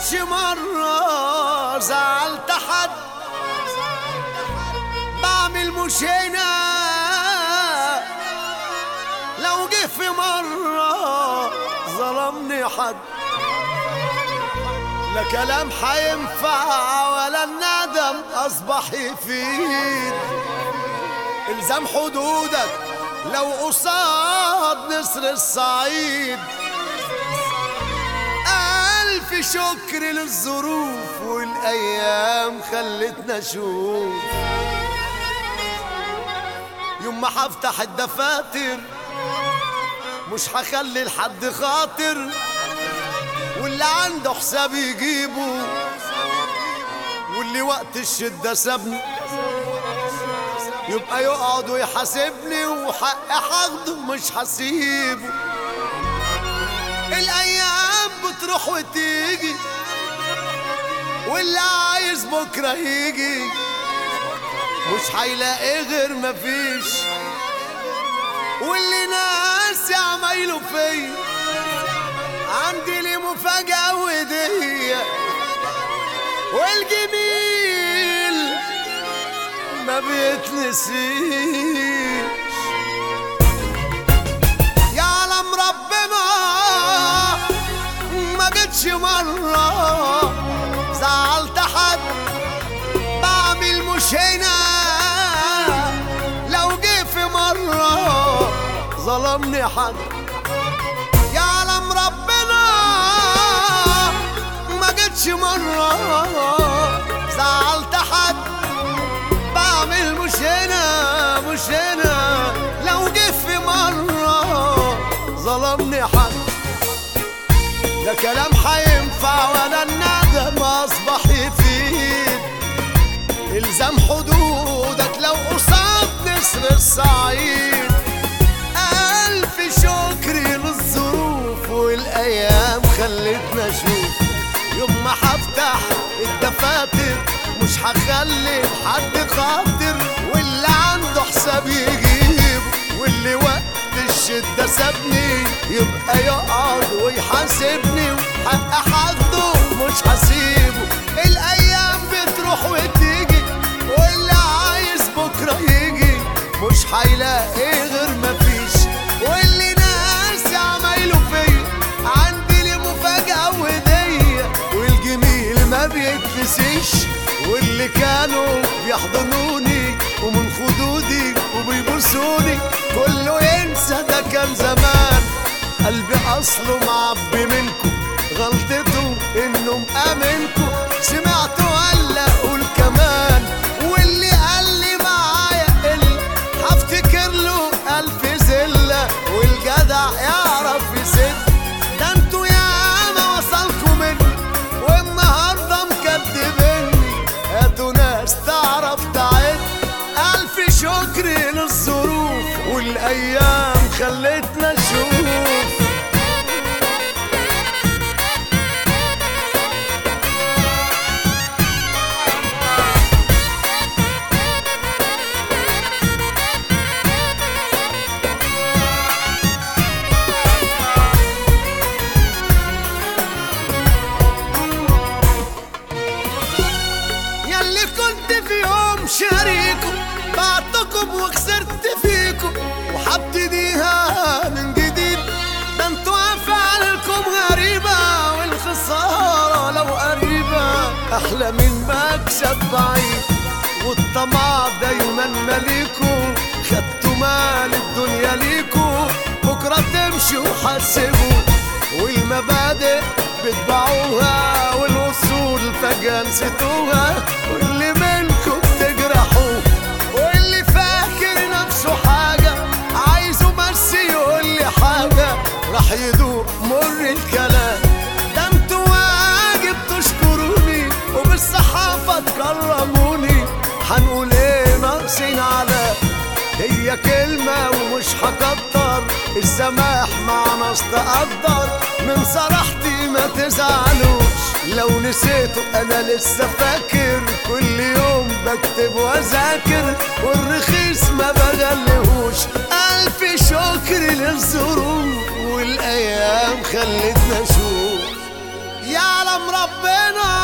جيتش مرة زعلت حد، بعمل مش هنا. لو جه في مرة ظلمني حد، لا كلام حينفع ولا الندم أصبح يفيد. الزم حدودك لو قصاد نسر الصعيد. ألف شكر للظروف والأيام خلتنا نشوف. يوم ما هفتح الدفاتر مش هخلي لحد خاطر، واللي عنده حساب يجيبه، واللي وقت الشدة سابني يبقى يقعد ويحاسبني، وحق هاخده مش هسيبه. الأيام بتروح وتيجي، واللي عايز بكرة يجي مش هيلاقي غير مفيش. واللي ناسي عمايله فيا عندي لي مفاجأة ودية، والجميل ما بيتنسيش. يعلم ربنا ما جتش مرة زعلت حد، بعمل مش هنا. لو جه في مرة ظلمني حد، يعلم ربنا ما جتش مرة زعلت حد، بعمل مش هنا مش هنا. لو جه في مرة ظلمني حد، لا كلام حينفع ولا الندم أصبح يفيد. الزم حدودك لو قصاد نسر الصعيد. ألف شكر للظروف والأيام خلتنا نشوف. يوم ما هفتح الدفاتر مش هخلي لحد خاطر، واللي عنده حساب يجيب، واللي وقت الشدة سابني يبقى يقعد ويحاسبني، وحق هاخده مش هسيبه. الأيام بتروح وتيجي، واللي عايز بكرة يجي مش هيلاقي غير مفيش. واللي ناسي عمايله فيا عندي لي مفاجأة ودية، والجميل ما بيتنسيش. واللي كانوا بيحضنوني ومن خدودي وبيبوسوني كله ينسى ده كان زمان. قلبي أصله معبي منكم، غلطته إنه مأمنكم. سمعته ولا أقول كمان، واللي قال لي معايا قل هفتكر له ألف زلة. والجدع يعرف يسد، ده انتوا ياما وصلكوا مني والنهارده مكدبيني. هاتوا ناس تعرف تعد. ألف شكر للظروف والأيام خلتنا نشوف. ياللي كنت في يوم شريكم بعتكم وخسرت فيكم، وحبتديها من جديد. ده انتوا افعالكم غريبة، والخسارة لو قريبة احلى من مكسب بعيد. والطمع دايما ماليكوا، خدتوا مال الدنيا ليكوا. بكرة تمشوا وحاسبوا، والمبادئ بتباعوها، والوصول فجأة نسيتوها. واللي منكم تجرحوه، واللي فاكر نفسه حاجة عايزه بس يقول لي حاجة راح يدوق مر الكلام. ده انتوا واجب تشكروني وبالصحافة تكرموني. هنقول ايه ناقصين على هي كلمة ومش هكتر. السماح مع ناس تقدر، من صراحتي ما تزعلوش. لو نسيته انا لسه فاكر، كل يوم بكتب واذاكر، والرخيص ما بغلهوش. الف شكر للظروف والايام خلتنا نشوف. يا كرم ربنا